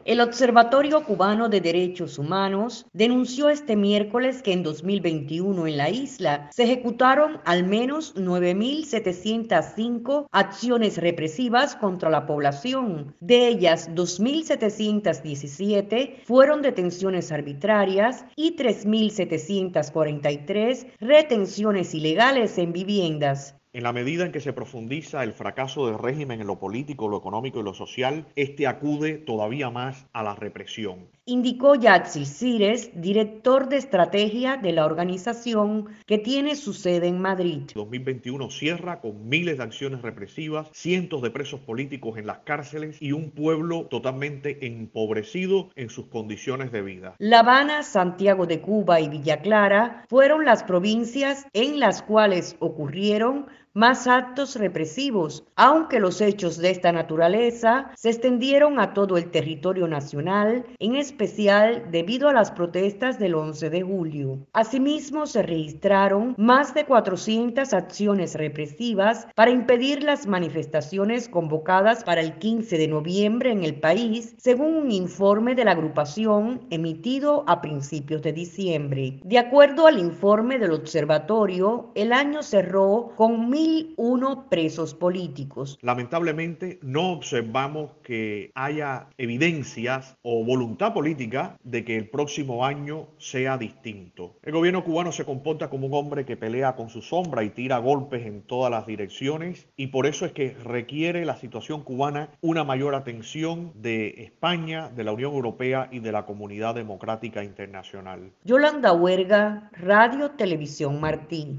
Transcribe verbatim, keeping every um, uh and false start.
El Observatorio Cubano de Derechos Humanos denunció este miércoles que en dos mil veintiuno en la isla se ejecutaron al menos nueve mil setecientas cinco acciones represivas contra la población. De ellas, dos mil setecientas diecisiete fueron detenciones arbitrarias y tres mil setecientas cuarenta y tres retenciones ilegales en viviendas. En la medida en que se profundiza el fracaso del régimen en lo político, lo económico y lo social, este acude todavía más a la represión. Indicó Yatsil Cires, director de estrategia de la organización que tiene su sede en Madrid. dos mil veintiuno cierra con miles de acciones represivas, cientos de presos políticos en las cárceles y un pueblo totalmente empobrecido en sus condiciones de vida. La Habana, Santiago de Cuba y Villa Clara fueron las provincias en las cuales ocurrieron más actos represivos, aunque los hechos de esta naturaleza se extendieron a todo el territorio nacional, en especial debido a las protestas del once de julio. Asimismo, se registraron más de cuatrocientas acciones represivas para impedir las manifestaciones convocadas para el quince de noviembre en el país, según un informe de la agrupación emitido a principios de diciembre. De acuerdo al informe del observatorio, el año cerró con mil uno presos políticos. Lamentablemente no observamos que haya evidencias o voluntad política de que el próximo año sea distinto. El gobierno cubano se comporta como un hombre que pelea con su sombra y tira golpes en todas las direcciones, y por eso es que requiere la situación cubana una mayor atención de España, de la Unión Europea y de la comunidad democrática internacional. Yolanda Huerga, Radio Televisión Martí.